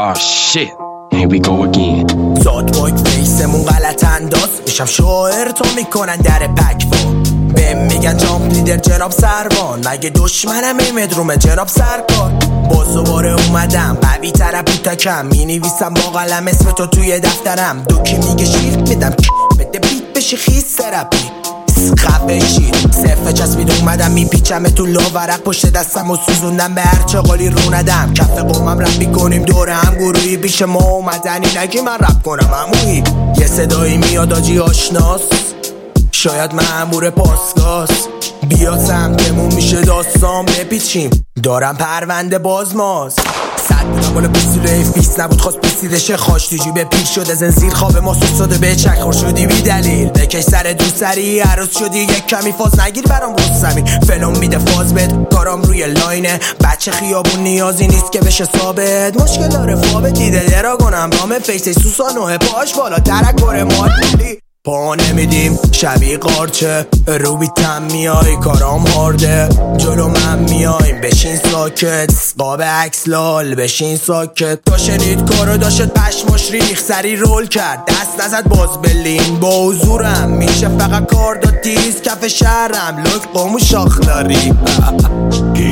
Oh shit, here we go again. زاد باید فیسمون غلط انداز میشم شاعر تا میکنن در پکوان بهم میگن جامپ لیدر جناب سروان مگه دشمنم ایمدروم جناب سرکار باز دوباره اومدم قوی تر پوتکم مینویسم با قلم اسم تو توی دفترم دوکی میگه شیرت میدم بده بیت بشی خیز ترپی خفه شید صفه چسبید اومدم میپیچمه تو لاورق پشت دستم و سوزوندم به هر چه قالی رو ندم کف قومم رپ میکنیم دور هم گروهی پیش ما اومدنی نگی من رپ کنم عمویی یه صدایی میاد آجی آشناست شاید مأمور پاسگاز بیا سمتمون میشه داستان بپیچیم دارم پرونده بازماز صد بودم بالا بسیره فیس نبود خواست بسیدشه خاش تو جیب پیر شده زنزیر خواب ما سوستاده به چک خور شدی بی دلیل بکش سر دو سری عروض شدی یک کمی فاز نگیر برام رستمی فلم میده فاز بد کارام روی لاینه بچه خیابون نیازی نیست که بشه ثابت مشکل داره فابت دیده دراگونم رام فیس سوسانوه پاش بالا ترکور مالی پا نمیدیم شبیه قارچه رو بیتم میای کارام هارده جلو من میایم بشین ساکت قاب عکس لال بشین ساکت تا شنید کارو داشت پشماش ریخ سری رول کرد دست نزد باز بلین با حضورم میشه فقط کار داد تیز کف شهرم لک قومو شاخ داری